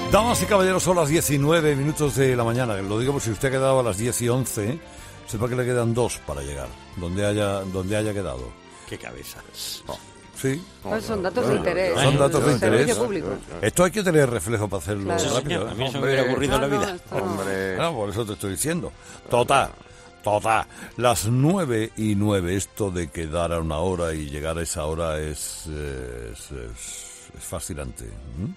Damas y caballeros, son las 19 minutos de la mañana. Lo digo por si usted ha quedado a las 10 y 11, sepa que le quedan 2 para llegar, donde haya quedado. ¡Qué cabezas! Oh. Sí. Son datos de interés. Son datos de interés. Público. Esto hay que tener reflejo para hacerlo Claro. rápido. A mí eso me hubiera ocurrido en la vida. Hombre. No, por eso te estoy diciendo. Total. Las 9:09, esto de quedar a una hora y llegar a esa hora es fascinante.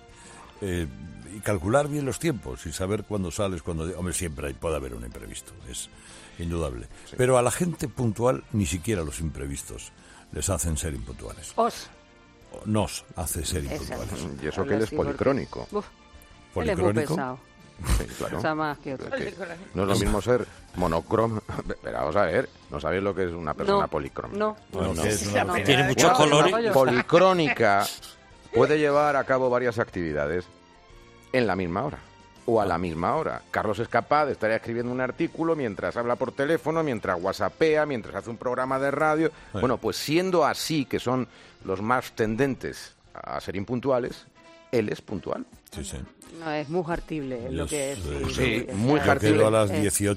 Y calcular bien los tiempos y saber cuándo sales, cuándo... Hombre, siempre puede haber un imprevisto, es indudable. Sí. Pero a la gente puntual, ni siquiera los imprevistos les hacen ser impuntuales. Nos hace ser impuntuales. Y eso que él es policrónico. Él es muy pesado. Sí, claro. O sea, más que otro. No es lo mismo ser monocrom... Pero vamos a ver, ¿no sabéis lo que es una persona policrónica? No. Tiene muchos colores. Policrónica puede llevar a cabo varias actividades en la misma hora o a la misma hora. Carlos es capaz de estar escribiendo un artículo mientras habla por teléfono, mientras whatsappea, mientras hace un programa de radio. Sí. Bueno, pues siendo así, que son los más tendentes a ser impuntuales, él es puntual. Sí, sí. No, es muy hartible lo que es. Sí, muy hartible. Quedó a las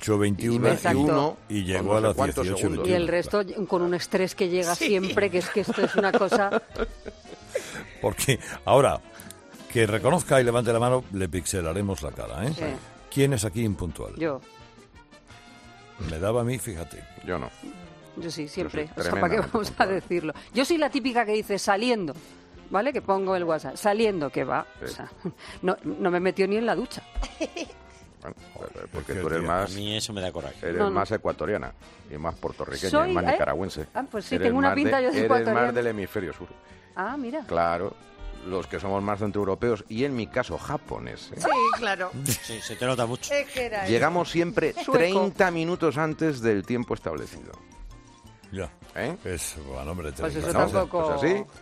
18:21 y llegó a las 18:21. Y el resto con un estrés que llega siempre, que es que esto es una cosa... Porque ahora, que reconozca y levante la mano, le pixelaremos la cara, ¿eh? Sí. ¿Quién es aquí impuntual? Yo. Me daba a mí, fíjate. Yo no. Yo sí, siempre. O sea, ¿para qué vamos a decirlo? Yo soy la típica que dice saliendo, ¿vale? Que pongo el WhatsApp. Saliendo, que va. Sí. O sea, no me metió ni en la ducha. Bueno, porque tú eres más... A mí eso me da coraje. Eres más ecuatoriana y más puertorriqueña y más nicaragüense. Pues sí, tengo una pinta yo de ecuatoriana. Eres más del hemisferio sur. Ah, mira. Claro, los que somos más centroeuropeos y en mi caso japoneses. Sí, claro. Sí, se te nota mucho. Llegamos siempre 30 minutos antes del tiempo establecido. Ya. Es, bueno, hombre, pues eso tampoco... Pues así.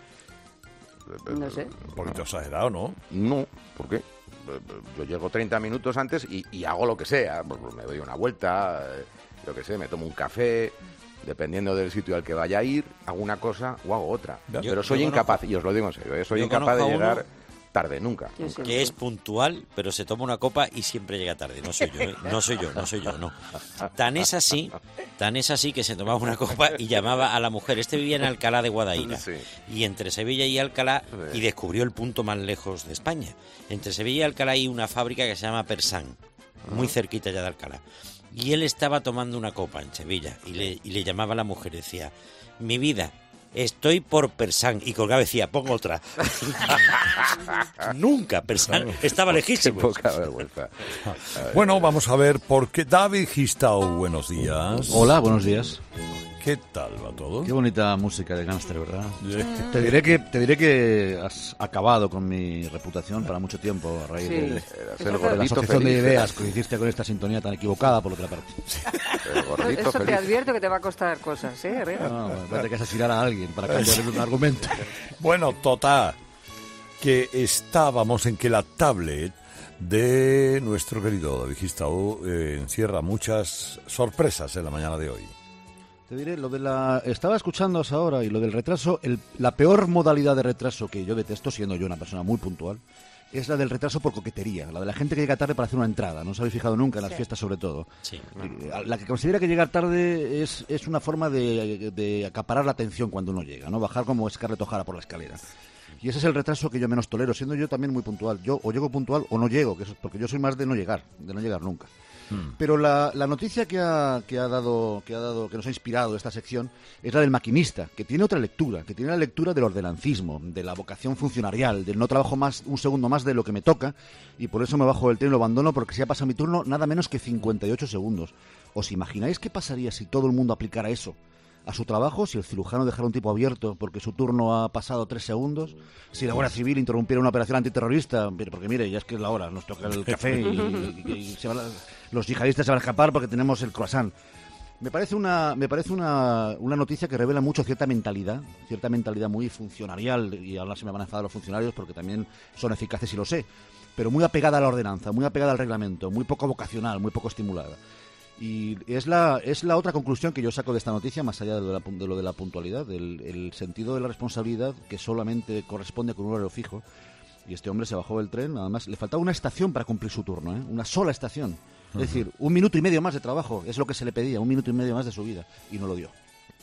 No sé. Un poquito exagerado, ¿no? No, ¿por qué? Yo llego 30 minutos antes y hago lo que sea. Me doy una vuelta, lo que sé, me tomo un café... Dependiendo del sitio al que vaya a ir, hago una cosa o hago otra. Pero soy incapaz, y os lo digo en serio, soy incapaz de llegar tarde, nunca. Que es puntual, pero se toma una copa y siempre llega tarde. No soy yo, no. Tan es así que se tomaba una copa y llamaba a la mujer. Este vivía en Alcalá de Guadaira. Sí. Y entre Sevilla y Alcalá, y descubrió el punto más lejos de España. Entre Sevilla y Alcalá hay una fábrica que se llama Persán, muy cerquita ya de Alcalá. Y él estaba tomando una copa en Sevilla y le llamaba a la mujer y decía: mi vida, estoy por Persán. Y colgaba y decía: pon otra. Nunca, Persán estaba lejísimo. Poca vergüenza. Bueno, vamos a ver por qué. David Gistau, buenos días. Hola, buenos días. ¿Qué tal va todo? Qué bonita música de Gánster, ¿verdad? Te diré que has acabado con mi reputación para mucho tiempo a raíz de la asociación de ideas que hiciste con esta sintonía tan equivocada, por lo que la parece. Eso te advierto que te va a costar cosas, ¿eh? No, parece que asesinar a alguien para cambiar un argumento. Bueno, total, que estábamos en que la tablet de nuestro querido David Gistau encierra muchas sorpresas en la mañana de hoy. Te diré, estaba escuchándoos ahora y lo del retraso, la peor modalidad de retraso que yo detesto, siendo yo una persona muy puntual, es la del retraso por coquetería, la de la gente que llega tarde para hacer una entrada. ¿No os habéis fijado nunca en las fiestas sobre todo? Sí. La que considera que llegar tarde es una forma de acaparar la atención cuando uno llega, ¿no? Bajar como Scarlett O'Hara por la escalera. Y ese es el retraso que yo menos tolero, siendo yo también muy puntual. Yo o llego puntual o no llego, porque yo soy más de no llegar nunca. Pero la noticia que nos ha inspirado esta sección es la del maquinista, que tiene otra lectura, que tiene la lectura del ordenancismo, de la vocación funcionarial, del no trabajo más un segundo más de lo que me toca, y por eso me bajo del tren y lo abandono, porque si ha pasado mi turno nada menos que 58 segundos. ¿Os imagináis qué pasaría si todo el mundo aplicara eso a su trabajo? Si el cirujano dejara un tipo abierto porque su turno ha pasado 3 segundos, si la Guardia Civil interrumpiera una operación antiterrorista, porque mire, ya es que es la hora, nos toca el café y los yihadistas se van a escapar porque tenemos el croissant. Me parece una noticia que revela mucho cierta mentalidad muy funcionarial, y ahora se me van a enfadar los funcionarios porque también son eficaces y lo sé, pero muy apegada a la ordenanza, muy apegada al reglamento, muy poco vocacional, muy poco estimulada. Y es la otra conclusión que yo saco de esta noticia, más allá de lo de la puntualidad, el sentido de la responsabilidad que solamente corresponde con un horario fijo, Y este hombre se bajó del tren, nada más. Le faltaba una estación para cumplir su turno, ¿eh? Una sola estación. Es decir, 1 minuto y medio más de trabajo. Es lo que se le pedía, 1 minuto y medio más de su vida. Y no lo dio.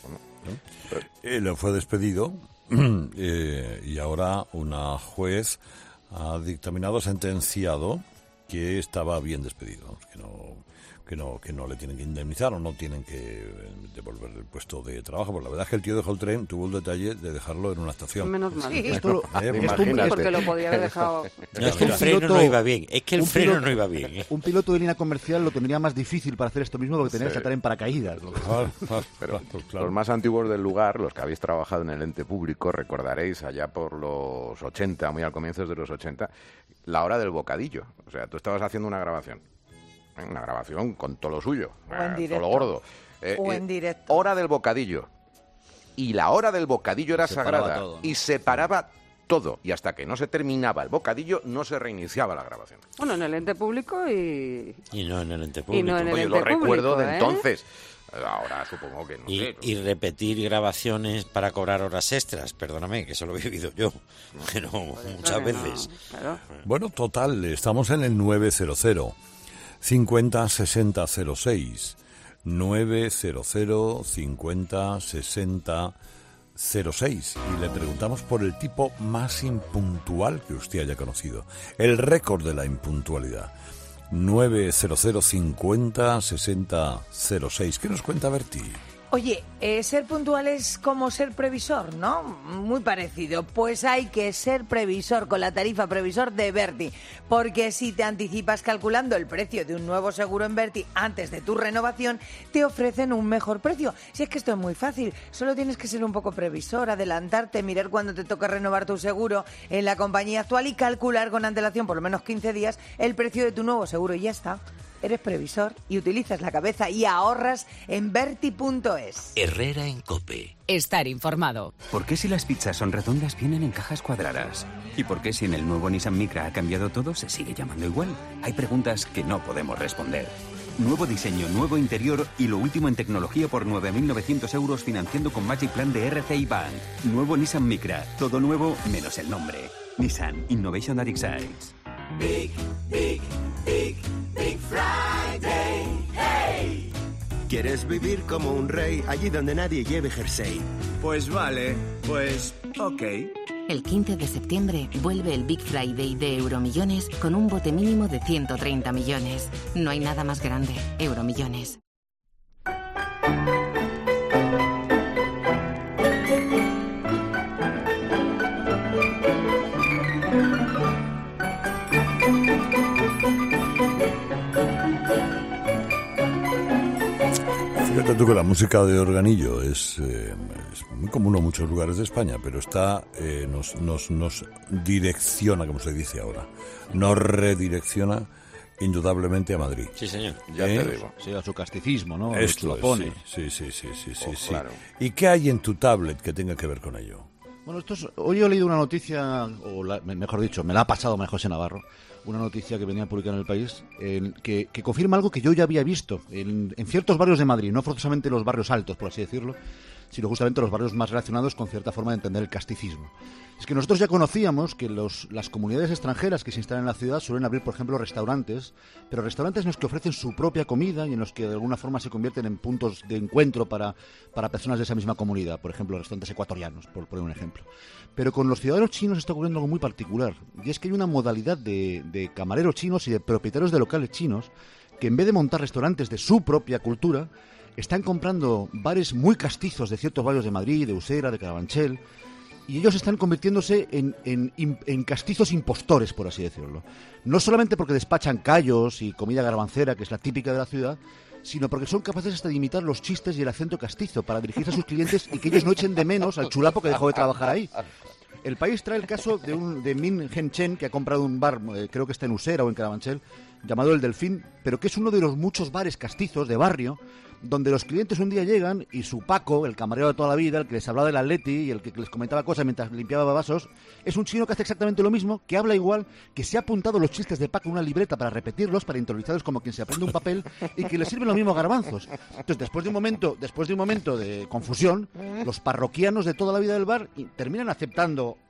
Le fue despedido y ahora una juez ha dictaminado, sentenciado que estaba bien despedido, que no le tienen que indemnizar o no tienen que devolver el puesto de trabajo. Pues la verdad es que el tío dejó el tren, tuvo el detalle de dejarlo en una estación. Menos mal. Sí. Porque lo podía haber dejado. No, es que el freno no iba bien. Es que el freno no iba bien. Un piloto de línea comercial lo tendría más difícil para hacer esto mismo porque tenía que saltar en paracaídas. Pero los más antiguos del lugar, los que habéis trabajado en el ente público, recordaréis allá por los 80, muy al comienzo de los 80, la hora del bocadillo. O sea, tú estabas haciendo una grabación con todo lo suyo, todo lo gordo. O en directo. Hora del bocadillo. Y la hora del bocadillo era sagrada. Y se paraba todo. Y hasta que no se terminaba el bocadillo, no se reiniciaba la grabación. Bueno, en el ente público y no en el ente público. Oye, lo recuerdo de entonces. Ahora supongo que no sé. Y repetir grabaciones para cobrar horas extras, perdóname, que eso lo he vivido yo, pero muchas veces. Claro. Bueno, total, estamos en el 900 50 60 06. 900 50 60 06. Y le preguntamos por el tipo más impuntual que usted haya conocido. El récord de la impuntualidad. 900 50 60 06. ¿Qué nos cuenta Berti? Oye, ser puntual es como ser previsor, ¿no? Muy parecido. Pues hay que ser previsor con la tarifa previsor de Berti, porque si te anticipas calculando el precio de un nuevo seguro en Berti antes de tu renovación, te ofrecen un mejor precio. Si es que esto es muy fácil, solo tienes que ser un poco previsor, adelantarte, mirar cuándo te toca renovar tu seguro en la compañía actual y calcular con antelación, por lo menos 15 días, el precio de tu nuevo seguro y ya está. Eres previsor y utilizas la cabeza y ahorras en Berti.es. Herrera en COPE. Estar informado. ¿Por qué si las pizzas son redondas vienen en cajas cuadradas? ¿Y por qué si en el nuevo Nissan Micra ha cambiado todo se sigue llamando igual? Hay preguntas que no podemos responder. Nuevo diseño, nuevo interior y lo último en tecnología por 9.900 euros financiando con Magic Plan de RCI Bank. Nuevo Nissan Micra. Todo nuevo menos el nombre. Nissan Innovation that excites. Big Friday, hey. ¿Quieres vivir como un rey allí donde nadie lleve jersey? Pues vale, pues ok. El 15 de septiembre vuelve el Big Friday de Euromillones con un bote mínimo de 130 millones. No hay nada más grande. Euromillones. Fíjate tú que la música de organillo es muy común en muchos lugares de España, pero nos direcciona, como se dice ahora, nos redirecciona indudablemente a Madrid. Sí, señor. Ya te digo. Sí, a su casticismo, ¿no? Esto lo pone. Sí. Claro. ¿Y qué hay en tu tablet que tenga que ver con ello? Bueno, hoy he leído una noticia, mejor dicho, me la ha pasado María José Navarro, una noticia que venía publicada en El País, que confirma algo que yo ya había visto en ciertos barrios de Madrid, no forzosamente los barrios altos, por así decirlo, sino justamente los barrios más relacionados con cierta forma de entender el casticismo. Es que nosotros ya conocíamos que las comunidades extranjeras que se instalan en la ciudad suelen abrir, por ejemplo, restaurantes, pero restaurantes en los que ofrecen su propia comida y en los que de alguna forma se convierten en puntos de encuentro para personas de esa misma comunidad, por ejemplo, restaurantes ecuatorianos, por poner un ejemplo. Pero con los ciudadanos chinos está ocurriendo algo muy particular, y es que hay una modalidad de camareros chinos y de propietarios de locales chinos que en vez de montar restaurantes de su propia cultura, están comprando bares muy castizos de ciertos barrios de Madrid, de Usera, de Carabanchel, y ellos están convirtiéndose en castizos impostores, por así decirlo. No solamente porque despachan callos y comida garbancera, que es la típica de la ciudad, sino porque son capaces hasta de imitar los chistes y el acento castizo para dirigirse a sus clientes y que ellos no echen de menos al chulapo que dejó de trabajar ahí. El País trae el caso de Min Hen Chen, que ha comprado un bar, creo que está en Usera o en Carabanchel, llamado El Delfín, pero que es uno de los muchos bares castizos de barrio, donde los clientes un día llegan y su Paco, el camarero de toda la vida, el que les hablaba del Atleti y el que les comentaba cosas mientras limpiaba vasos, es un chino que hace exactamente lo mismo, que habla igual, que se ha apuntado los chistes de Paco en una libreta para repetirlos, para interiorizarlos como quien se aprende un papel y que le sirven los mismos garbanzos. Entonces, después de un momento de confusión, los parroquianos de toda la vida del bar terminan aceptando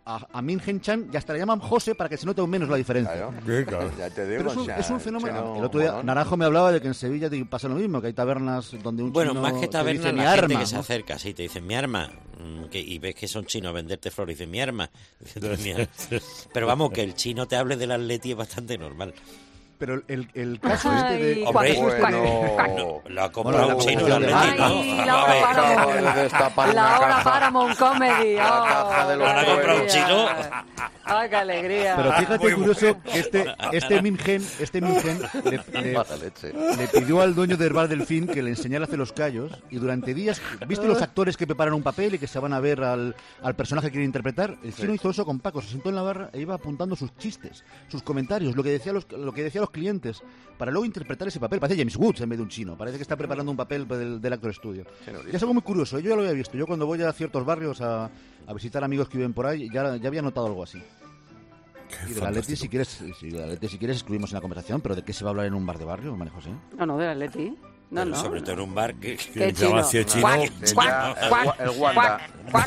a Min Hen Chan y hasta le llaman José para que se note aún menos la diferencia. Claro. Ya te digo, pero es un fenómeno. El otro día Naranjo me hablaba de que en Sevilla pasa lo mismo, que hay tabernas donde un chino más que tabernas, te dice, la gente arma, que se acerca, sí, te dicen mi arma, y ves que son chinos a venderte flores y dicen mi arma. Pero vamos, que el chino te hable del Atleti es bastante normal. Pero el caso de... Hombre, bueno, lo ha comprado un chino el Atleti, ¿no? La hora Paramount Comedy. ¿Lo ha comprado un chino? ¡Ay, qué alegría! Pero fíjate, curioso, que este Min Hen le pidió al dueño del bar Delfín que le enseñara a hacer los callos, y durante días, ¿viste los actores que preparan un papel y que se van a ver al personaje que quieren interpretar? El chino hizo eso con Paco, se sentó en la barra e iba apuntando sus chistes, sus comentarios, lo que decía los clientes, para luego interpretar ese papel. Parece James Woods en vez de un chino, parece que está preparando un papel del Actor Studio. Y es algo muy curioso, yo ya lo había visto, yo cuando voy a ciertos barrios a visitar amigos que viven por ahí, ya había notado algo así. Y del Atleti, si quieres, excluimos en la conversación, pero ¿de qué se va a hablar en un bar de barrio, María José? No, del Atleti. No. Sobre todo en un bar que chino. El Wanda.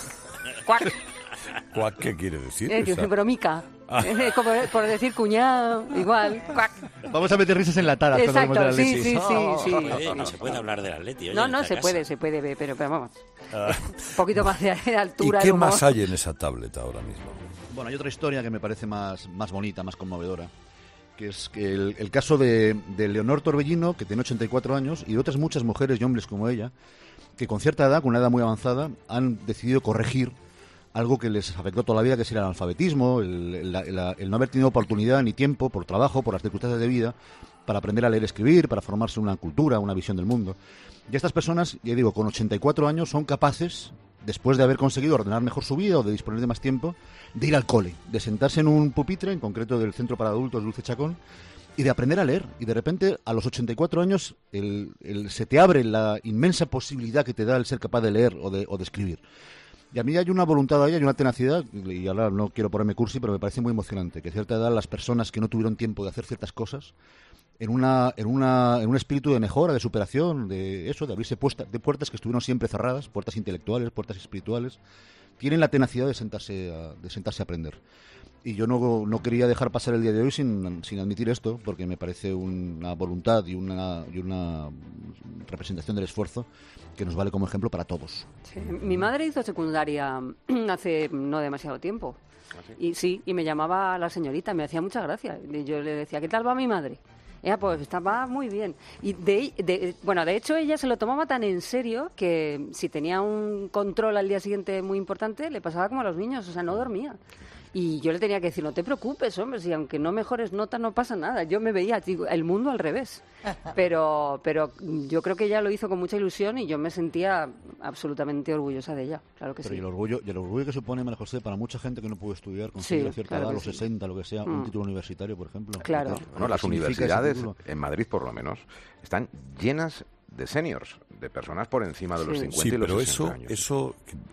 ¿Cuac qué quiere decir? Bromica. Es como por decir cuñado, igual. Cuac. Vamos a meter risas enlatadas. Exacto, sí. No se puede hablar del Atleti. No, se puede, pero vamos. Un poquito más de altura. ¿Y qué más hay en esa tablet ahora mismo? Bueno, hay otra historia que me parece más bonita, más conmovedora, que es que el caso de Leonor Torbellino, que tiene 84 años, y de otras muchas mujeres y hombres como ella, que con cierta edad, con una edad muy avanzada, han decidido corregir algo que les afectó toda la vida, que es el analfabetismo, el no haber tenido oportunidad ni tiempo, por trabajo, por las circunstancias de vida, para aprender a leer y escribir, para formarse una cultura, una visión del mundo. Y estas personas, ya digo, con 84 años son capaces, después de haber conseguido ordenar mejor su vida o de disponer de más tiempo, de ir al cole, de sentarse en un pupitre, en concreto del Centro para Adultos Dulce Chacón, y de aprender a leer. Y de repente, a los 84 años, se te abre la inmensa posibilidad que te da el ser capaz de leer o de escribir. Y a mí hay una voluntad ahí, hay una tenacidad, y ahora no quiero ponerme cursi, pero me parece muy emocionante, que a cierta edad las personas que no tuvieron tiempo de hacer ciertas cosas, en un espíritu de mejora, de superación, de abrirse puertas que estuvieron siempre cerradas, puertas intelectuales, puertas espirituales, tienen la tenacidad de sentarse a aprender. Y yo no quería dejar pasar el día de hoy sin admitir esto, porque me parece una voluntad y una representación del esfuerzo que nos vale como ejemplo para todos. Sí. Mi madre hizo secundaria hace no demasiado tiempo. ¿Ah, sí? Y me llamaba la señorita, me hacía mucha gracia. Y yo le decía, ¿qué tal va mi madre? Ella pues estaba muy bien. Y de hecho ella se lo tomaba tan en serio que si tenía un control al día siguiente muy importante, le pasaba como a los niños, o sea, no dormía. Y yo le tenía que decir, no te preocupes, hombre, si aunque no mejores notas no pasa nada. Yo me veía, digo, el mundo al revés. Pero yo creo que ella lo hizo con mucha ilusión y yo me sentía absolutamente orgullosa de ella, claro que sí. Y el orgullo que supone, María José, para mucha gente que no pudo estudiar, conseguir a cierta edad, a los 60, lo que sea, un título universitario, por ejemplo. Claro. Bueno, las universidades, en Madrid por lo menos, están llenas de seniors, de personas por encima de los 50 y los 60 años. Eso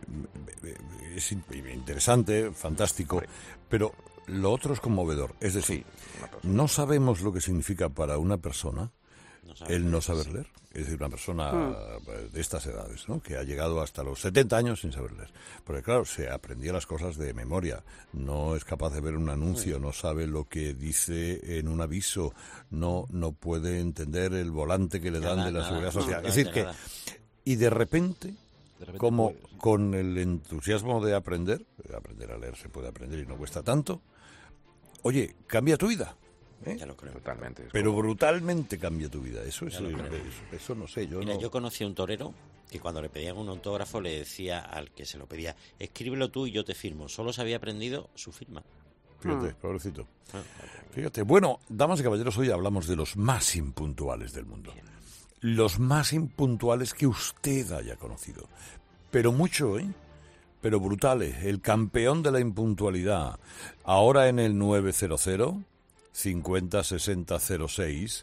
es interesante, fantástico, pero lo otro es conmovedor. Es decir, no sabemos lo que significa para una persona el no saber leer. Es decir, una persona de estas edades, ¿no?, que ha llegado hasta los 70 años sin saber leer. Porque claro, se aprendía las cosas de memoria. No es capaz de ver un anuncio, no sabe lo que dice en un aviso, no puede entender el volante que le dan de la Seguridad Social. Es decir, que... Y de repente, como con el entusiasmo de aprender a leer se puede aprender y no cuesta tanto, oye, cambia tu vida. Ya lo creo. Totalmente. Pero brutalmente cambia tu vida. Eso no sé. Yo conocí a un torero que cuando le pedían un autógrafo le decía al que se lo pedía, escríbelo tú y yo te firmo. Solo se había aprendido su firma. Fíjate, pobrecito. Fíjate. Bueno, damas y caballeros, hoy hablamos de los más impuntuales del mundo. Los más impuntuales que usted haya conocido. Pero mucho, pero brutales. El campeón de la impuntualidad. Ahora en el 900 50 60 06,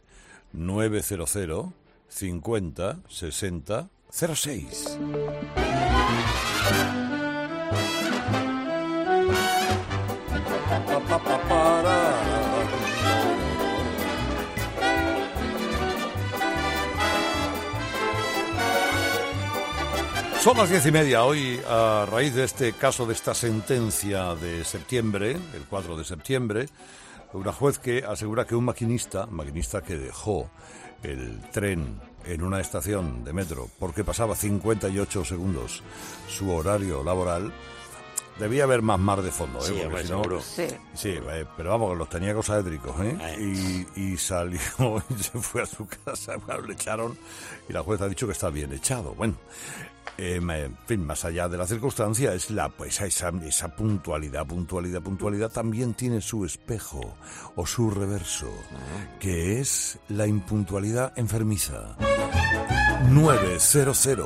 900 50 60 06. Son las 10:30. Hoy, a raíz de este caso, de esta sentencia de septiembre, el 4 de septiembre, una juez que asegura que un maquinista que dejó el tren en una estación de metro porque pasaba 58 segundos su horario laboral, debía haber más mar de fondo, Sí, porque hombre, si no, seguro. sí, pero vamos, los tenía cosadétricos, y salió y se fue a su casa, le echaron, y la juez ha dicho que está bien echado. Bueno, en fin, más allá de la circunstancia, es esa puntualidad también tiene su espejo o su reverso, que es la impuntualidad enfermiza. 900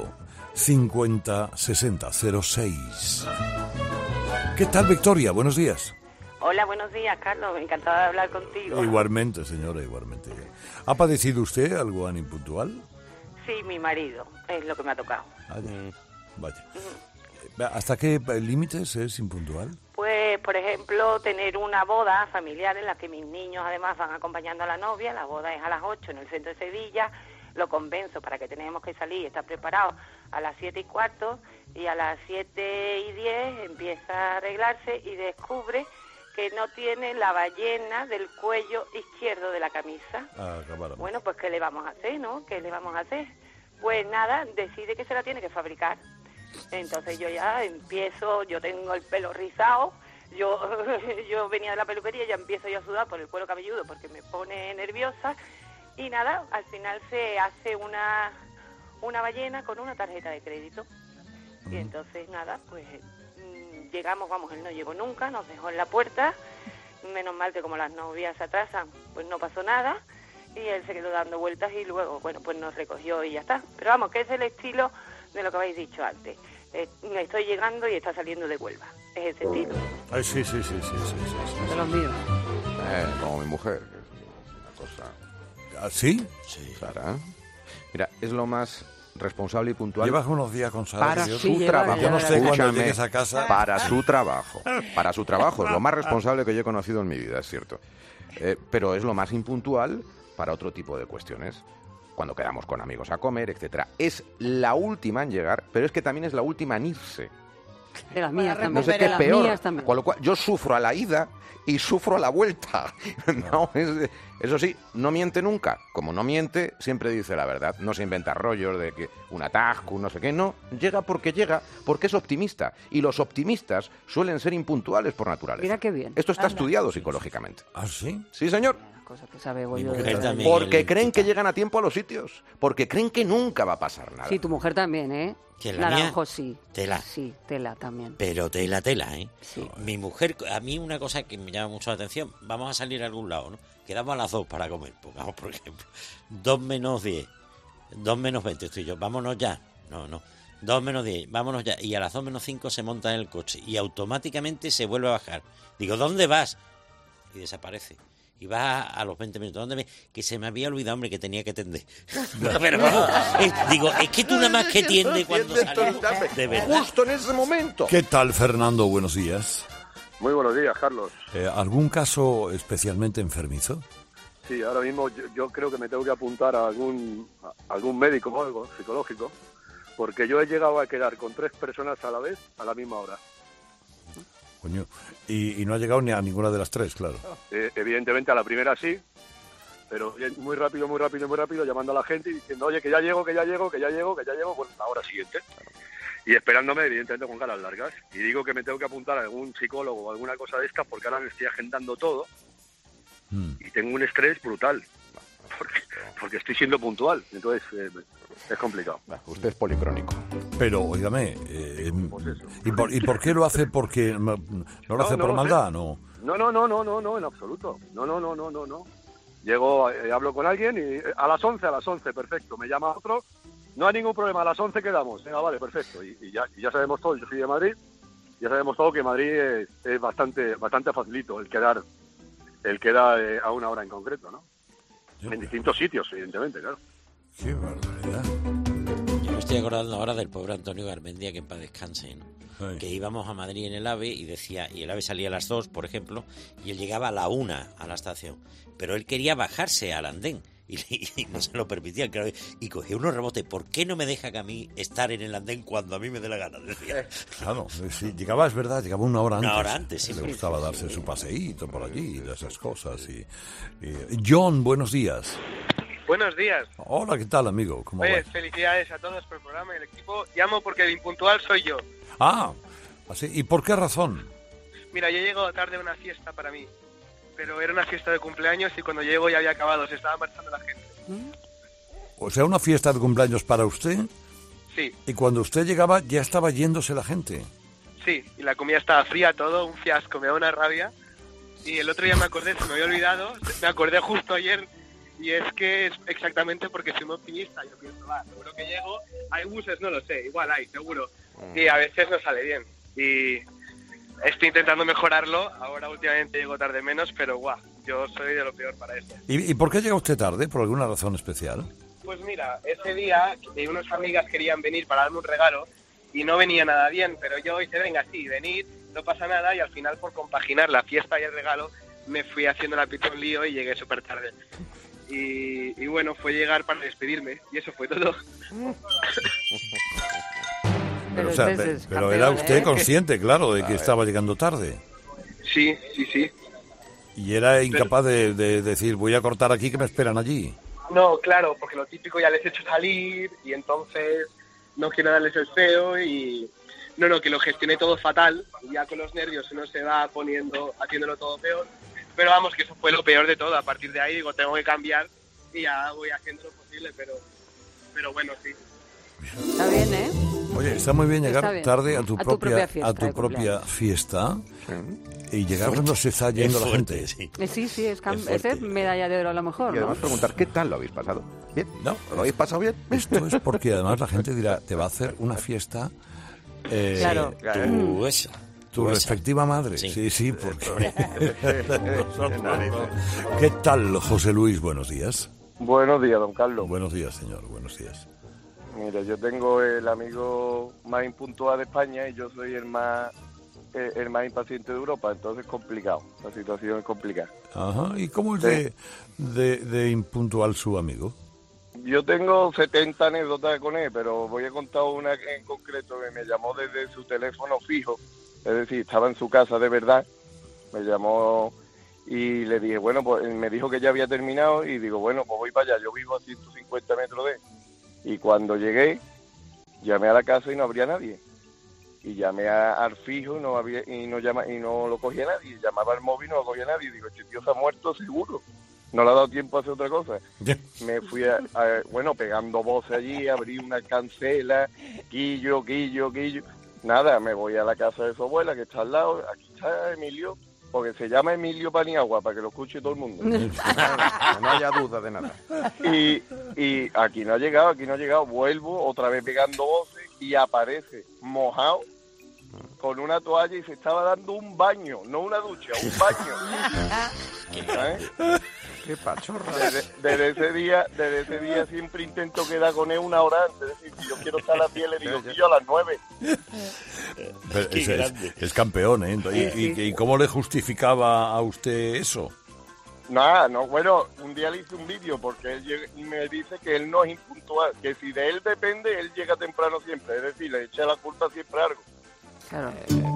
50 60 06. ¿Qué tal, Victoria? Buenos días. Hola, buenos días, Carlos. Encantada de hablar contigo. Igualmente, señora, igualmente. ¿Ha padecido usted algo tan impuntual? Sí, mi marido. Es lo que me ha tocado. Vaya. ¿Hasta qué límites es impuntual? Pues, por ejemplo, tener una boda familiar en la que mis niños además van acompañando a la novia. La boda es a las 8 en el centro de Sevilla. Lo convenzo para que tenemos que salir, está preparado a las 7:15 y a las 7:10 empieza a arreglarse y descubre que no tiene la ballena del cuello izquierdo de la camisa. Bueno, pues ¿qué le vamos a hacer, no? ¿Qué le vamos a hacer? Pues nada, decide que se la tiene que fabricar. Entonces yo ya empiezo, yo tengo el pelo rizado, yo venía de la peluquería y ya empiezo yo a sudar por el cuero cabelludo porque me pone nerviosa. Y nada, al final se hace una ballena con una tarjeta de crédito. Y entonces nada, pues llegamos, él no llegó nunca, nos dejó en la puerta. Menos mal que como las novias se atrasan, pues no pasó nada. Y él se quedó dando vueltas y luego, bueno, pues nos recogió y ya está. Pero vamos, que es el estilo de lo que habéis dicho antes. Estoy llegando y está saliendo de Huelva. Es ese estilo. Ay, sí. De los míos. Como mi mujer, que es una cosa... ¿Ah, sí? Sí. Sara. Mira, es lo más responsable y puntual. Llevas unos días con Sara. Para su trabajo. Yo no sé cuándo Escúchame, llegues a casa. Para su trabajo. Para su trabajo. Es lo más responsable que yo he conocido en mi vida, es cierto. Pero es lo más impuntual para otro tipo de cuestiones. Cuando quedamos con amigos a comer, etcétera. Es la última en llegar, pero es que también es la última en irse. De las mías también. No sé qué peor. Con lo cual, yo sufro a la ida y sufro a la vuelta. No, eso sí, no miente nunca. Como no miente, siempre dice la verdad. No se inventa rollos de que un atasco, no sé qué. No, llega, porque es optimista. Y los optimistas suelen ser impuntuales por naturaleza. Mira qué bien. Esto está estudiado psicológicamente. ¿Ah, sí? Sí, señor. Cosa que sabe Porque creen que llegan a tiempo a los sitios. Porque creen que nunca va a pasar nada. Sí, tu mujer también, ¿eh? ¿Que la Naranjo, mía? sí. Tela. Sí, tela también. Pero tela, ¿eh? Sí. Mi mujer, a mí una cosa que me llama mucho la atención, vamos a salir a algún lado, ¿no? Quedamos a las 2 para comer, pongamos por ejemplo. 2 menos 10, 2 menos 20 estoy yo, vámonos ya. No. 2 menos 10, vámonos ya. Y a las 2 menos 5 se monta en el coche y automáticamente se vuelve a bajar. Digo, ¿dónde vas? Y desaparece. Y va a los 20 minutos. ¿Dónde que se me había olvidado, hombre, que tenía que tender? Pero vamos, digo, es que tú nada más que tiendes cuando sales. De verdad. Justo en ese momento. ¿Qué tal, Fernando? Buenos días. Muy buenos días, Carlos. ¿Algún caso especialmente enfermizo? Sí, ahora mismo yo creo que me tengo que apuntar a algún médico o algo psicológico, porque yo he llegado a quedar con 3 personas a la vez a la misma hora. Coño, y no ha llegado ni a ninguna de las 3, claro. Evidentemente a la primera sí, pero muy rápido, llamando a la gente y diciendo, oye, que ya llego, bueno, la hora siguiente. Y esperándome, evidentemente, con caras largas. Y digo que me tengo que apuntar a algún psicólogo o alguna cosa de estas porque ahora me estoy agendando todo y tengo un estrés brutal porque estoy siendo puntual. Entonces es complicado. Usted es policrónico. Pero, óigame, ¿y por qué lo hace? ¿Porque no lo hace por maldad? No, en absoluto. No. Llego, hablo con alguien y a las 11, perfecto. Me llama otro, no hay ningún problema, a las 11 quedamos. Venga, vale, perfecto. Y ya sabemos todo, yo soy de Madrid, ya sabemos todo que Madrid es bastante facilito el quedar a una hora en concreto, ¿no? En distintos sitios, evidentemente, claro. Qué barbaridad. Yo me estoy acordando ahora del pobre Antonio Garmendia, que en paz descanse, ¿no? Sí. Que íbamos a Madrid en el AVE y el AVE salía a las 2, por ejemplo, y él llegaba a la 1 a la estación. Pero él quería bajarse al andén. y no se lo permitían, claro, y cogía unos rebotes. ¿Por qué no me dejan a mí estar en el andén cuando a mí me dé la gana? Decía. Claro, sí, llegaba, es verdad, llegaba una hora antes. Una hora antes, sí. Le gustaba darse su paseíto por allí y de esas cosas. John, buenos días. Buenos días. Hola, ¿qué tal, amigo? ¿Cómo Oye, va? felicidades a todos por el programa y el equipo. Llamo porque el impuntual soy yo. Ah, así. ¿Y por qué razón? Mira, yo llego tarde a una fiesta para mí, pero era una fiesta de cumpleaños y cuando llego ya había acabado, se estaba marchando la gente. O sea, una fiesta de cumpleaños para usted. Sí. Y cuando usted llegaba ya estaba yéndose la gente. Sí, y la comida estaba fría, todo, un fiasco, me da una rabia. Y el otro día me acordé, se me había olvidado, me acordé justo ayer, y es que es exactamente porque soy muy optimista. Yo pienso, seguro que llego, hay buses, no lo sé, igual hay, seguro. Y a veces no sale bien. Y estoy intentando mejorarlo, ahora últimamente llego tarde menos, pero yo soy de lo peor para eso. ¿Y por qué llega usted tarde? ¿Por alguna razón especial? Pues mira, ese día unas amigas querían venir para darme un regalo y no venía nada bien, pero yo dije, venga, sí, venid, no pasa nada, y al final por compaginar la fiesta y el regalo me fui haciendo la pizza un lío y llegué súper tarde. Y bueno, fue llegar para despedirme y eso fue todo. Pero era usted consciente, claro, de que estaba llegando tarde. Sí. Y era incapaz de decir, voy a cortar aquí que me esperan allí. No, claro, porque lo típico ya les he hecho salir y entonces no quiero darles el feo y... No, que lo gestioné todo fatal y ya con los nervios uno se va haciéndolo todo peor. Pero vamos, que eso fue lo peor de todo. A partir de ahí digo, tengo que cambiar y ya voy haciendo lo posible, pero bueno, sí. Está bien, ¿eh? Oye, está muy bien llegar tarde a tu propia fiesta y llegar cuando se está yendo la gente. Sí, es medalla de oro a lo mejor, y además preguntar, ¿qué tal lo habéis pasado? ¿Bien? ¿No? ¿Lo habéis pasado bien? Esto es porque además la gente dirá, te va a hacer una fiesta... claro. Tu respectiva madre. Sí, porque... ¿Qué tal, José Luis? Buenos días. Buenos días, don Carlos. Buenos días, señor. Buenos días. Mira, yo tengo el amigo más impuntual de España y yo soy el más impaciente de Europa, entonces es complicado. La situación es complicada. Ajá. ¿Y cómo es de impuntual su amigo? Yo tengo 70 anécdotas con él, pero voy a contar una en concreto que me llamó desde su teléfono fijo, es decir, estaba en su casa de verdad, me llamó y le dije, bueno, pues me dijo que ya había terminado y digo, bueno, pues voy para allá, yo vivo a 150 metros de él. Y cuando llegué, llamé a la casa y no habría nadie. Y llamé al fijo y no lo cogía nadie. Llamaba al móvil y no lo cogía nadie. Y digo, este tío se ha muerto seguro. No le ha dado tiempo a hacer otra cosa. Me fui pegando voces allí, abrí una cancela, quillo. Nada, me voy a la casa de su abuela, que está al lado. Aquí está Emilio, porque se llama Emilio Paniagua, para que lo escuche todo el mundo. No haya duda de nada. Y aquí no ha llegado. Vuelvo otra vez pegando voces y aparece mojado con una toalla y se estaba dando un baño, no una ducha, un baño. ¿Sabes? Qué pachorra. Desde ese día siempre intento quedar con él una hora antes. Es decir, si yo quiero estar a las 10, le digo que yo a las 9. Pero es campeón, ¿eh? ¿Y cómo le justificaba a usted eso? Nada, bueno, un día le hice un vídeo porque él me dice que él no es impuntual, que si de él depende, él llega temprano siempre. Es decir, le echa la culpa siempre a algo. Claro.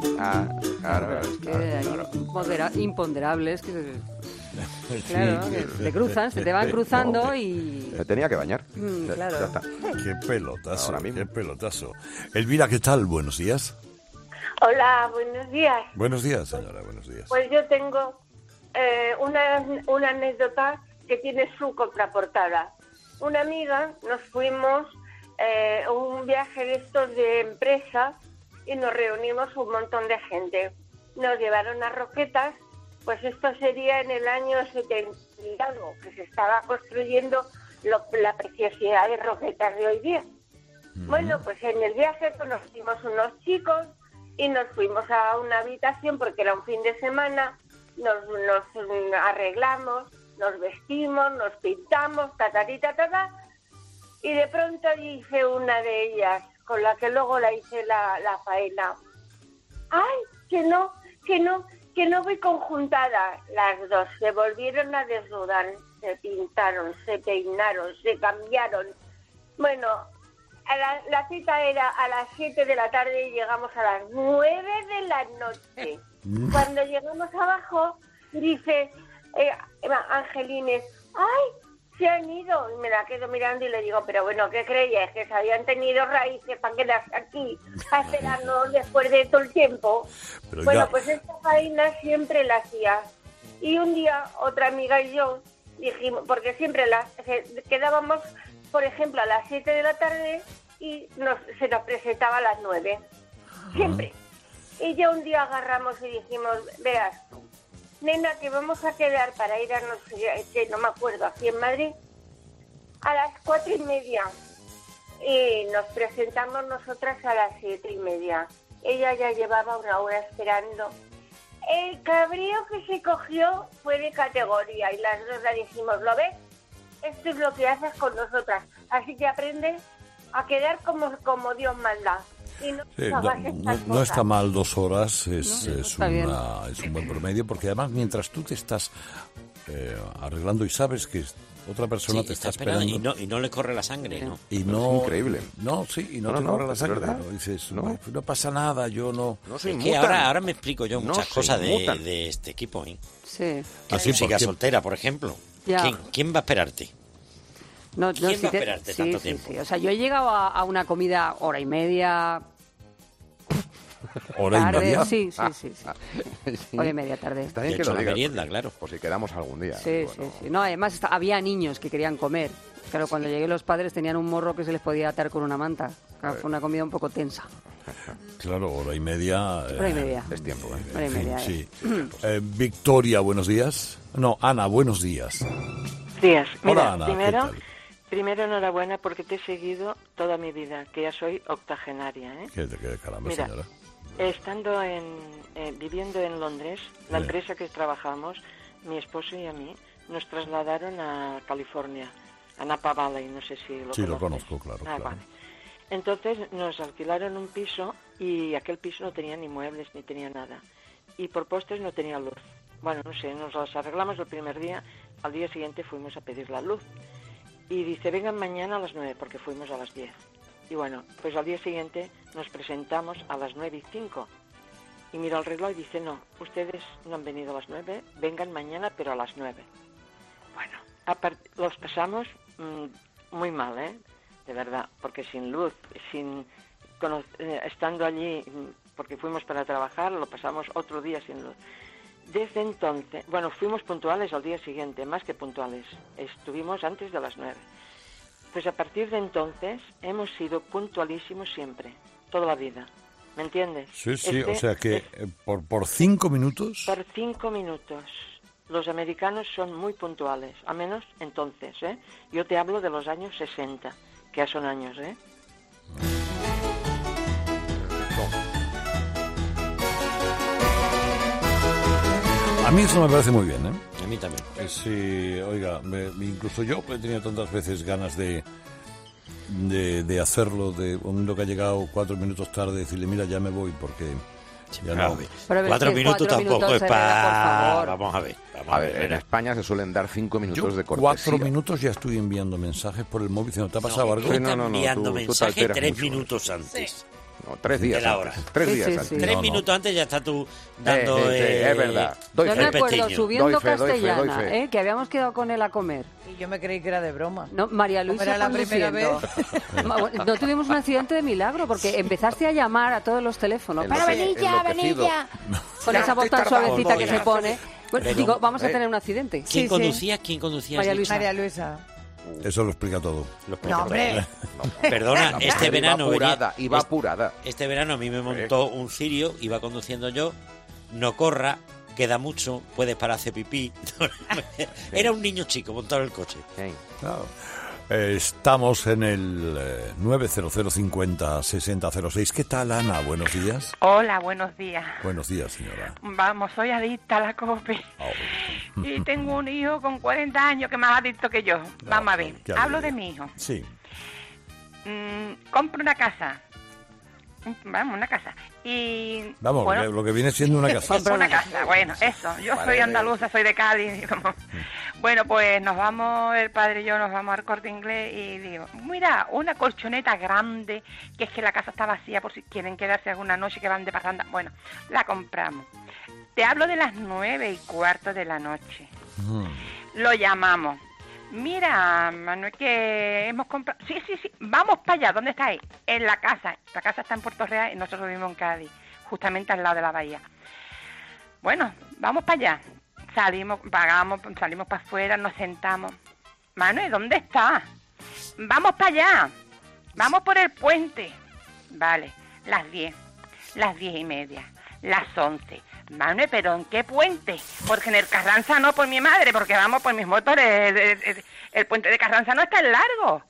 Claro. Imponderables que... Claro, que te cruzan, se te van cruzando y... Se tenía que bañar. Claro. Ya está. Qué pelotazo. Elvira, ¿qué tal? Buenos días. Hola, buenos días. Buenos días, señora, buenos días. Pues yo tengo una anécdota que tiene su contraportada. Una amiga, nos fuimos un viaje de estos de empresa y nos reunimos un montón de gente. Nos llevaron a Roquetas, pues esto sería en el año 70 y algo, que se estaba construyendo la preciosidad de Roquetas de hoy día. Bueno, pues en el viaje conocimos unos chicos y nos fuimos a una habitación porque era un fin de semana, nos arreglamos, nos vestimos, nos pintamos, y de pronto hice una de ellas, con la que luego la hice la faena. ¡Ay, que no voy conjuntada! Las dos se volvieron a desnudar. se pintaron, se peinaron, se cambiaron. Bueno, la cita era a las 7 de la tarde y llegamos a las 9 de la noche. Cuando llegamos abajo, dice Angelines, ¡ay! Se han ido. Y me la quedo mirando y le digo, pero bueno, ¿qué creías? ¿Que se habían tenido raíces para quedarse aquí a esperarnos después de todo el tiempo? Pero bueno, ya... pues esta faena siempre la hacía. Y un día, otra amiga y yo dijimos, porque siempre quedábamos, por ejemplo, a las 7 de la tarde y se nos presentaba a las 9. Siempre. Y ya un día agarramos y dijimos, verás tú, nena, que vamos a quedar para ir a no me acuerdo, aquí en Madrid, a las 4:30. Y nos presentamos nosotras a las 7:30. Ella ya llevaba una hora esperando. El cabreo que se cogió fue de categoría y las dos le dijimos, ¿lo ves? Esto es lo que haces con nosotras. Así que aprende a quedar como Dios manda. Y no está mal 2 horas, es un buen promedio, porque además mientras tú te estás arreglando y sabes que otra persona te está esperando y no le corre la sangre, ¿no? Y no, es increíble. No, sí, y no te corre la sangre. ¿No? Dices, no pasa nada, yo no... Es que ahora me explico yo muchas cosas de este equipo, ¿eh? Sí. Que siga soltera, por ejemplo. ¿Quién va a esperarte? ¿Quién va a esperarte tanto tiempo? Sí. O sea, yo he llegado a una comida hora y media... ¿Hora y media? Sí. Hora y media tarde. Está bien que lo digas, merienda, claro. Por si quedamos algún día. Sí. No, además había niños que querían comer. Claro, cuando llegué los padres tenían un morro que se les podía atar con una manta. Claro, fue una comida un poco tensa. Claro, hora y media. Hora y media. Es tiempo. Hora y media. Sí. Victoria, buenos días. No, Ana, buenos días. Días. Mira, Hola, Ana, primero enhorabuena porque te he seguido toda mi vida, que ya soy octogenaria, ¿eh? ¿Qué caramba, mira, señora? Estando viviendo en Londres, la empresa que trabajamos, mi esposo y a mí, nos trasladaron a California, a Napa Valley, no sé si lo conoces. Sí, lo conozco, claro. Vale. Entonces nos alquilaron un piso y aquel piso no tenía ni muebles ni tenía nada. Y por postres no tenía luz. Bueno, no sé, nos las arreglamos el primer día, al día siguiente fuimos a pedir la luz. Y dice, vengan mañana a las 9, porque fuimos a las 10. Y bueno, pues al día siguiente nos presentamos a las 9:05. Y mira el reloj y dice, no, ustedes no han venido a las 9, vengan mañana, pero a las 9. Bueno, los pasamos muy mal, ¿eh? De verdad, porque sin luz, estando allí, porque fuimos para trabajar, lo pasamos otro día sin luz. Desde entonces, bueno, fuimos puntuales al día siguiente, más que puntuales. Estuvimos antes de las 9. Pues a partir de entonces hemos sido puntualísimos siempre, toda la vida. ¿Me entiendes? Sí, o sea que por 5 minutos... Por 5 minutos. Los americanos son muy puntuales, a menos entonces, ¿eh? Yo te hablo de los años 60, que ya son años, ¿eh? A mí eso me parece muy bien, ¿eh? A mí también. Sí, oiga, incluso yo he tenido tantas veces ganas de hacerlo, de un momento que ha llegado 4 minutos tarde, decirle, mira, ya me voy, porque... Ya no. 4 minutos tampoco es para... Vamos a ver. En España se suelen dar 5 minutos de cortesía. 4 minutos ya estoy enviando mensajes por el móvil. ¿No te ha pasado algo? No, enviando mensajes 3 minutos antes. Sí. No, 3 días antes. 3 días antes. 3 minutos antes ya está tú dando... es verdad. Yo me acuerdo subiendo Castellana, que habíamos quedado con él a comer. Y yo me creí que era de broma. No, María Luisa era la primera vez. No tuvimos un accidente de milagro, porque empezaste a llamar a todos los teléfonos. ¡Para venid ya! Con esa voz tan suavecita que se pone. Bueno, digo, vamos a tener un accidente. ¿Quién conducía? María Luisa. Eso lo explica todo. No, hombre. Perdona, este verano iba apurada. Este verano a mí me montó un cirio, iba conduciendo yo, no corra, queda mucho, puedes parar a hacer pipí. Era un niño chico montado en el coche. Claro. Estamos en el 900506006. ¿Qué tal, Ana? Buenos días. Hola, buenos días. Buenos días, señora. Vamos, soy adicta a la COPE. Y tengo un hijo con 40 años que es más adicto que yo. Vamos a ver, hablo de mi hijo. Sí. Compro una casa. Una casa. Y vamos, bueno, lo que viene siendo una casa. Una casa, bueno, eso. Yo soy andaluza, soy de Cádiz. Bueno, pues nos vamos, el padre y yo nos vamos al Corte Inglés y digo, mira, una colchoneta grande, que es que la casa está vacía por si quieren quedarse alguna noche que van de parranda. Bueno, la compramos. Te hablo de las 9:15 de la noche. Lo llamamos. Mira, Manuel, que hemos comprado... Sí, vamos para allá. ¿Dónde estáis? En la casa. La casa está en Puerto Real y nosotros vivimos en Cádiz, justamente al lado de la bahía. Bueno, vamos para allá. Salimos, pagamos, salimos para afuera, nos sentamos. Manuel, ¿dónde está? Vamos para allá. Vamos por el puente. Vale, las 10, las 10:30, las 11. Manuel, ¿pero en qué puente? Porque en el Carranza no, por mi madre, porque vamos por mis motores. El puente de Carranza no es tan largo.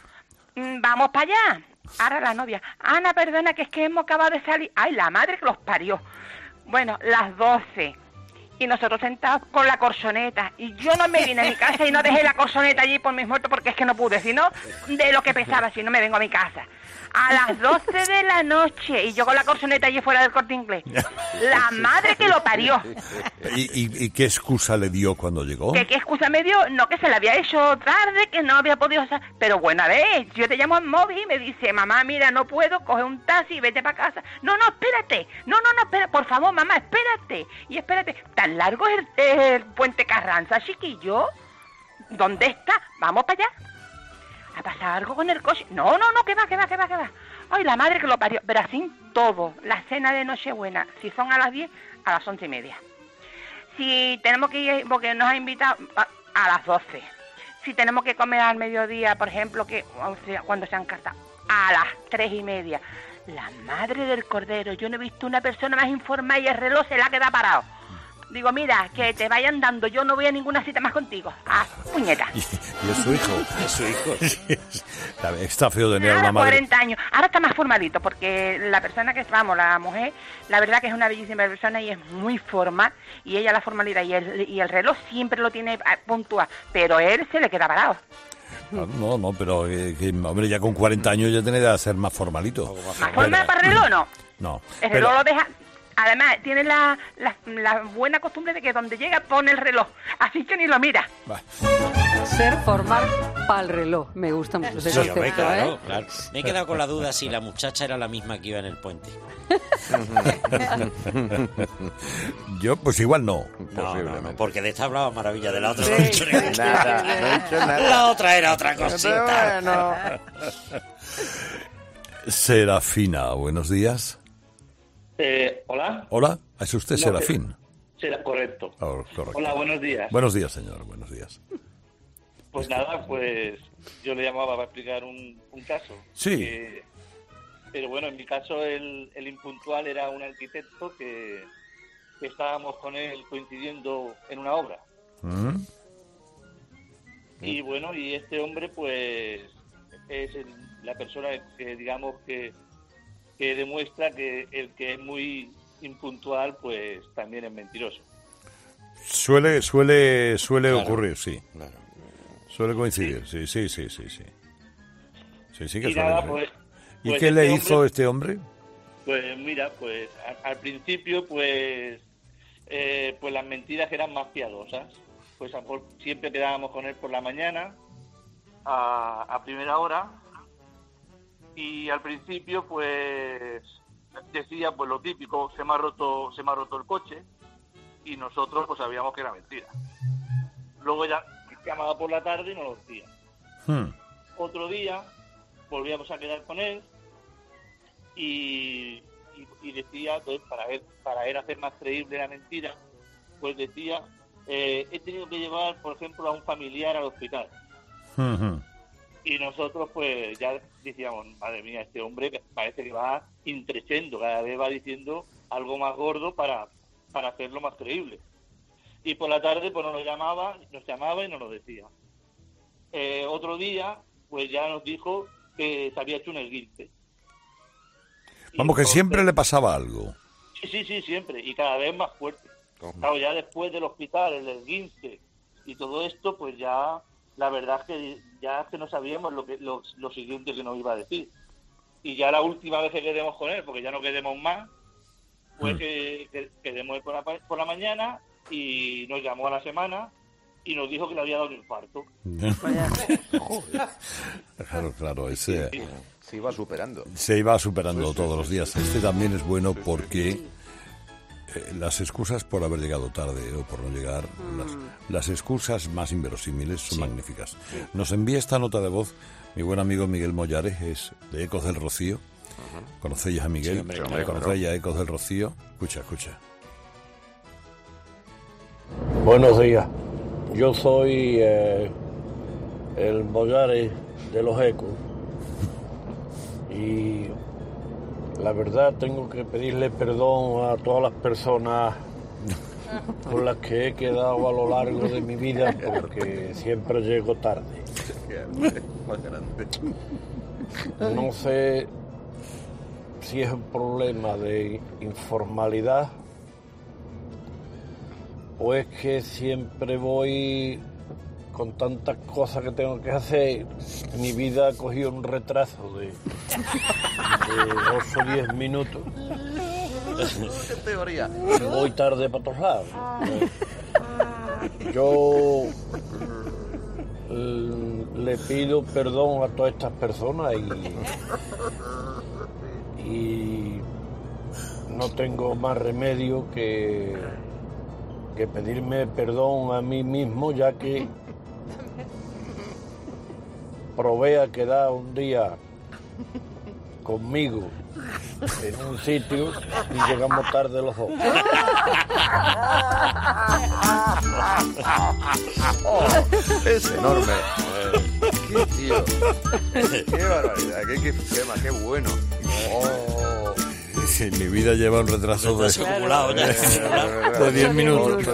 Vamos para allá. Ahora la novia. Ana, perdona, que es que hemos acabado de salir. Ay, la madre que los parió. Bueno, las 12. Y nosotros sentados con la colchoneta. Y yo no me vine a mi casa y no dejé la colchoneta allí por mis muertos porque es que no pude. Si no, de lo que pesaba, si no me vengo a mi casa. A las 12 de la noche. Y yo con la colchoneta allí fuera del Corte Inglés. La madre que lo parió. ¿Y qué excusa le dio cuando llegó? ¿Qué excusa me dio? No, que se le había hecho tarde, que no había podido... Pero bueno, a ver, yo te llamo al móvil y me dice, mamá, mira, no puedo, coge un taxi y vete para casa. No, espérate. No, espera, por favor, mamá, espérate. Y espérate, ¿tan largo es el puente Carranza, chiquillo? ¿Dónde está? Vamos para allá. ¿Ha pasado algo con el coche? No, que va. Ay, la madre que lo parió. Pero así todo, la cena de Nochebuena, si son a las 10, a las 11:30. Si tenemos que ir, porque nos ha invitado a las 12. Si tenemos que comer al mediodía, por ejemplo, que cuando se han casado, a las 3:30. La madre del cordero, yo no he visto una persona más informada y el reloj se la queda parado. Digo, mira, que te vayan dando, yo no voy a ninguna cita más contigo. Ah, puñeta. Y es su hijo. Es su hijo. Está feo tener una madre. 40 años. Ahora está más formalito, porque la persona que vamos, la mujer, la verdad que es una bellísima persona y es muy formal, y ella la formalidad y el reloj siempre lo tiene puntual, pero él se le queda parado. No, pero hombre, ya con 40 años ya tiene que ser más formalito. ¿Más formal para el reloj no? No. El reloj lo deja... Además, tiene la buena costumbre de que donde llega pone el reloj, así que ni lo mira. Ser formal para el reloj, me gusta mucho ese concepto, claro. Me he quedado con la duda si la muchacha era la misma que iba en el puente. Yo, pues igual no. No, porque de esta hablaba maravilla, de la otra no he dicho nada. La otra era otra cosita. Bueno. Serafina, buenos días. Hola. Hola, ¿es usted Serafín? Correcto. Correcto. Hola, buenos días. Buenos días, señor, buenos días. Pues nada, pues yo le llamaba para explicar un caso. Sí. Pero bueno, en mi caso el impuntual era un arquitecto que estábamos con él coincidiendo en una obra. Y bueno, y este hombre pues es la persona que digamos que demuestra que el que es muy impuntual pues también es mentiroso. Suele ocurrir, sí. Claro. Suele coincidir, sí. Sí, que suele. Nada, pues, ¿Y qué le hizo este hombre? Pues mira, pues al principio pues las mentiras eran más piadosas. Pues siempre quedábamos con él por la mañana a primera hora. Y al principio pues decía pues lo típico, se me ha roto el coche, y nosotros pues sabíamos que era mentira. Luego ya llamaba por la tarde y nos lo decía. Otro día volvíamos a quedar con él y decía, pues, para él hacer más creíble la mentira, pues decía, he tenido que llevar, por ejemplo, a un familiar al hospital. Y nosotros pues ya decíamos, madre mía, este hombre parece que va increciendo, cada vez va diciendo algo más gordo para hacerlo más creíble. Y por la tarde pues nos llamaba y nos lo decía. Otro día pues ya nos dijo que se había hecho un esguince. Vamos, que siempre le pasaba algo. Sí, siempre, y cada vez más fuerte. Claro, ya después del hospital, el esguince y todo esto, pues ya la verdad es que ya no sabíamos lo siguiente que nos iba a decir. Y ya la última vez que quedemos con él, porque ya no quedemos más, fue que quedemos por la mañana y nos llamó a la semana y nos dijo que le había dado un infarto. Claro, ese... Se iba superando. Se iba superando todos los días. Este también es bueno porque las excusas por haber llegado tarde o por no llegar, las excusas más inverosímiles son magníficas. Nos envía esta nota de voz mi buen amigo Miguel Mollares, es de Ecos del Rocío. ¿Conocéis a Miguel? Sí, hombre, ¿Conocéis a Ecos del Rocío? Escucha. Buenos días. Yo soy el Mollares de los Ecos. Y la verdad tengo que pedirle perdón a todas las personas con las que he quedado a lo largo de mi vida porque siempre llego tarde. No sé si es un problema de informalidad o es que siempre voy con tantas cosas que tengo que hacer. Mi vida ha cogido un retraso de 8 o 10 minutos. ¿Qué teoría? Voy tarde para todos lados. Yo le pido perdón a todas estas personas y no tengo más remedio que pedirme perdón a mí mismo, ya que probé a quedar un día conmigo en un sitio y llegamos tarde los dos. Es enorme. Qué tío. Qué barbaridad. Qué bueno. En mi vida lleva un retraso de 10 minutos.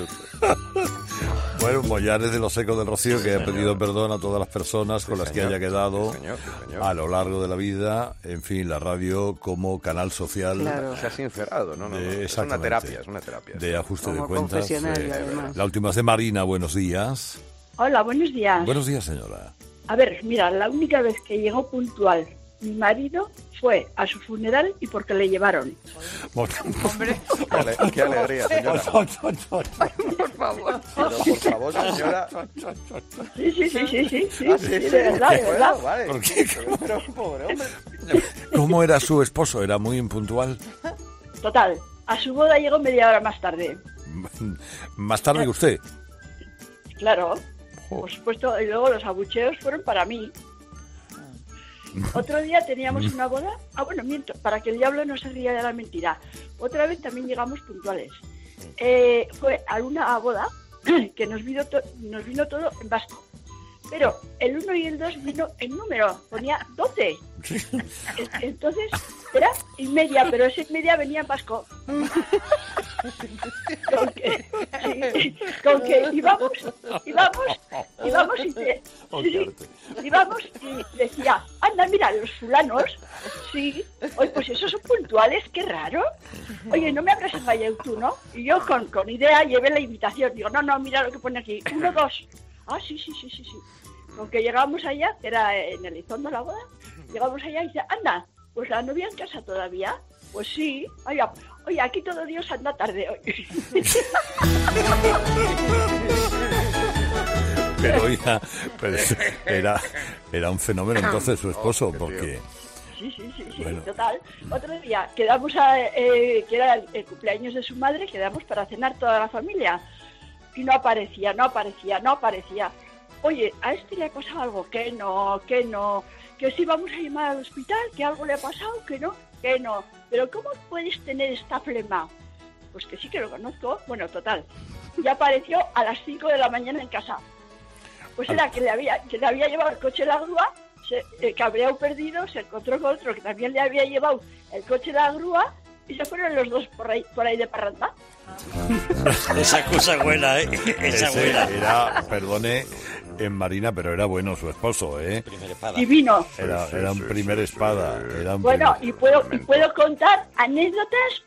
Bueno, Mollares de los Ecos del Rocío, que ha pedido perdón a todas las personas con las que haya quedado a lo largo de la vida. En fin, la radio como canal social. Se ha sincerado, ¿no? Es una terapia, de ajuste de cuentas. Además. La última es de Marina, buenos días. Hola, buenos días. Buenos días, señora. A ver, mira, la única vez que llegó puntual mi marido fue a su funeral y porque le llevaron. Hombre, qué alegría, señora. Por favor. Pero, por favor, señora. Sí. De verdad. Vale. ¿Por qué? Pero, pobre hombre. ¿Cómo era su esposo? ¿Era muy impuntual? Total, a su boda llegó media hora más tarde. ¿Más tarde que usted? Claro, por supuesto, y luego los abucheos fueron para mí. Otro día teníamos una boda, miento, para que el diablo no se ría de la mentira. Otra vez también llegamos puntuales. Fue a una boda que nos vino todo en vasco. Pero el 1 y el 2 vino en número, ponía 12. Entonces era y media, pero ese media venía en vasco. Con que íbamos y decía, anda, mira, los fulanos, sí, oye, pues esos son puntuales, qué raro. Oye, no me habrás fallado tú, ¿no? Y yo con idea llevé la invitación, digo, no, mira lo que pone aquí, 1, 2. Ah, sí. Aunque llegamos allá, que era en el Elizondo la boda, llegamos allá y dice, anda, pues la novia en casa todavía. Pues sí, oye, aquí todo Dios anda tarde hoy. Pero oiga, pues era un fenómeno entonces su esposo, porque... Sí, bueno. Total. Otro día quedamos que era el cumpleaños de su madre, quedamos para cenar toda la familia. Y no aparecía. Oye, a este le ha pasado algo, que no, que sí vamos a llamar al hospital, que algo le ha pasado, que no. Pero ¿cómo puedes tener esta flema? Pues que sí que lo conozco. Bueno, total. Ya apareció a las 5 de la mañana en casa. Pues era que le había llevado el coche de la grúa, que habría perdido, se encontró con otro que también le había llevado el coche de la grúa y se fueron los dos por ahí de parranda. Esa cosa buena, ¿eh? Esa buena. Era, perdone, en Marina, pero era bueno su esposo, ¿eh? Primer espada. Divino. Era un primer espada. Bueno, y puedo contar anécdotas,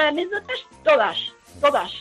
todas.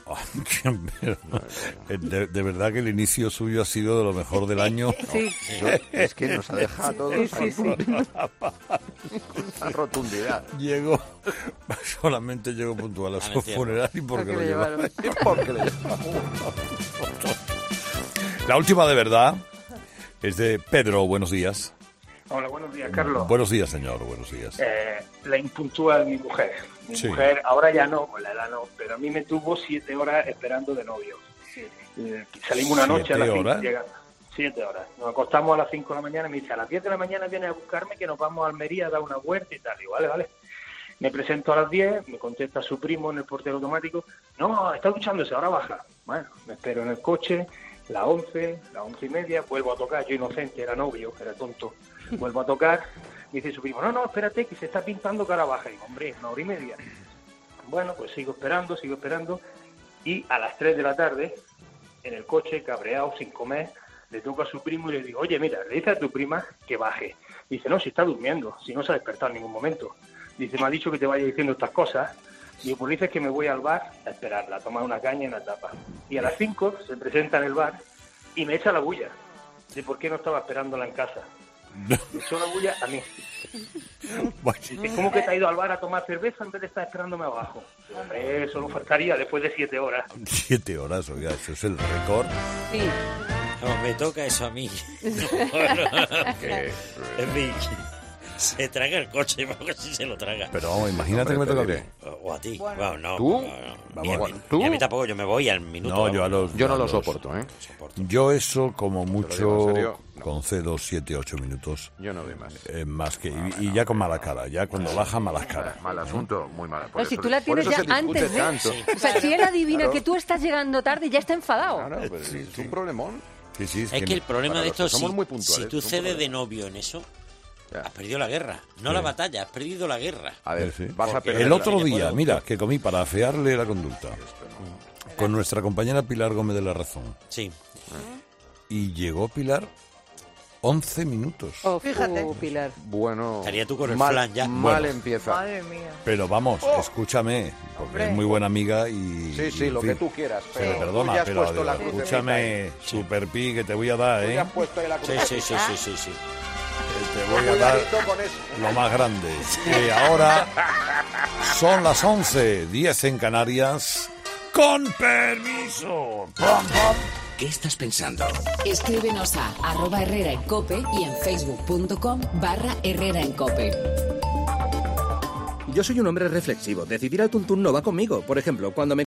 De verdad que el inicio suyo ha sido de lo mejor del año. Sí. Es que nos ha dejado a todos Sí. una rotundidad. Solamente llegó puntual a su funeral y porque lo llevaron. Porque le llevaron. La última de verdad es de Pedro. Buenos días. Hola, buenos días, Carlos. Buenos días, señor. Buenos días. La impuntual mi mujer. Mi Sí. mujer, ahora ya no, con la edad no, pero a mí me tuvo 7 horas esperando de novio. Salimos una noche a las 5. 7 horas. Nos acostamos a las 5 de la mañana y me dice, a las 10 de la mañana vienes a buscarme que nos vamos a Almería a dar una vuelta y tal. Digo, vale. Me presento a las 10, me contesta su primo en el portero automático. No, está duchándose, ahora baja. Bueno, me espero en el coche, las 11 y media, vuelvo a tocar. Yo inocente, era novio, era tonto. Vuelvo a tocar, dice su primo, no, espérate, que se está pintando que ahora baja. Y digo, hombre, 1h30. Bueno, pues sigo esperando. Y a las 3 de la tarde, en el coche, cabreado, sin comer, le toco a su primo y le digo, oye, mira, le dice a tu prima que baje. Dice, no, si está durmiendo, si no se ha despertado en ningún momento. Dice, me ha dicho que te vaya diciendo estas cosas. Digo, pues dices que me voy al bar a esperarla, a tomar una caña en la tapa. Y a las 5 se presenta en el bar y me echa la bulla de por qué no estaba esperándola en casa. Me echó la bulla a mí. Dice, ¿cómo que te ha ido al bar a tomar cerveza en vez de estar esperándome abajo? Digo, hombre, eso no faltaría después de 7 horas. 7 horas, oiga, eso es el récord. Sí. No, me toca eso a mí. ¿Qué? En fin, se traga el coche, porque si se lo traga. Pero vamos, imagínate que me toca a mí. O a ti. Bueno, no. ¿Tú? Vamos, ¿tú? Y a mí tampoco, yo me voy al minuto. No, yo no lo soporto, ¿eh? Yo eso como digo en mucho serio, concedo 7-8 minutos. Yo no doy más. Más que y ya con mala cara, ya cuando baja malas cara. Mal asunto, muy mal. Pero si tú la tienes ya antes, ¿eh? O sea, si él adivina Claro. que tú estás llegando tarde, ya está enfadado. Claro, pues, es un problemón. Sí, Es que el problema para de los que esto, somos muy si puntuales, tú es un cedes problema. de novio en eso, has perdido la guerra. No la batalla, has perdido la guerra. A ver, Sí. vas a Porque perder El otro la- día, mira, que comí para afearle la conducta con nuestra compañera Pilar Gómez de la Razón. Sí. Y llegó Pilar 11 minutos. Oh, Fíjate. Pilar. Bueno, Estaría tú con el mal, flan ya. mal Bueno. empieza. Madre mía. Pero vamos, escúchame, porque Hombre. es muy buena amiga y... Sí, y, en lo fin, que tú quieras, se me pero perdona, tú ya has pero puesto la digo, cruz de escúchame, meta Super Pi, que te voy a dar, Tú ¿eh? ya has puesto ahí la cruz. Sí. Que te voy a dar Cuidadito con eso. lo más grande. Que ahora son las 11:10 en Canarias. ¡Con permiso! ¡Pam, pam! ¿Qué estás pensando? Escríbenos a @Herrera en Cope y en facebook.com/Herrera en Cope. Yo soy un hombre reflexivo. Decidir al tuntún no va conmigo. Por ejemplo, cuando me